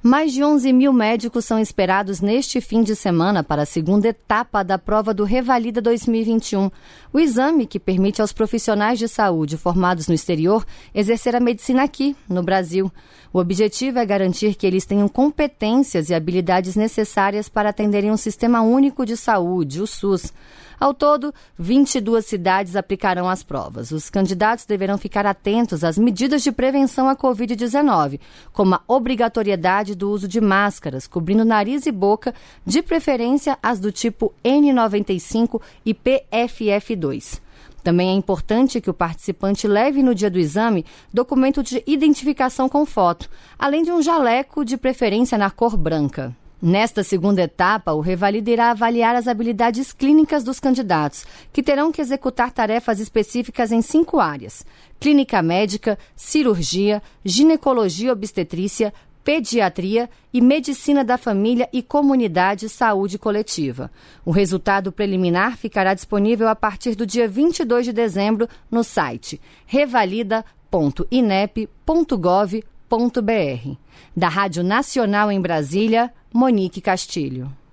Mais de 11 mil médicos são esperados neste fim de semana para a segunda etapa da prova do Revalida 2021. O exame que permite aos profissionais de saúde formados no exterior exercer a medicina aqui, no Brasil. O objetivo é garantir que eles tenham competências e habilidades necessárias para atenderem um sistema único de saúde, o SUS. Ao todo, 22 cidades aplicarão as provas. Os candidatos deverão ficar atentos às medidas de prevenção à Covid-19, como a obrigatoriedade do uso de máscaras, cobrindo nariz e boca, de preferência as do tipo N95 e PFF2. Também é importante que o participante leve no dia do exame documento de identificação com foto, além de um jaleco de preferência na cor branca. Nesta segunda etapa, o Revalida irá avaliar as habilidades clínicas dos candidatos, que terão que executar tarefas específicas em 5 áreas: clínica médica, cirurgia, ginecologia obstetrícia, pediatria e medicina da família e comunidade saúde coletiva. O resultado preliminar ficará disponível a partir do dia 22 de dezembro no site revalida.inep.gov.br. Da Rádio Nacional em Brasília, Monique Castilho.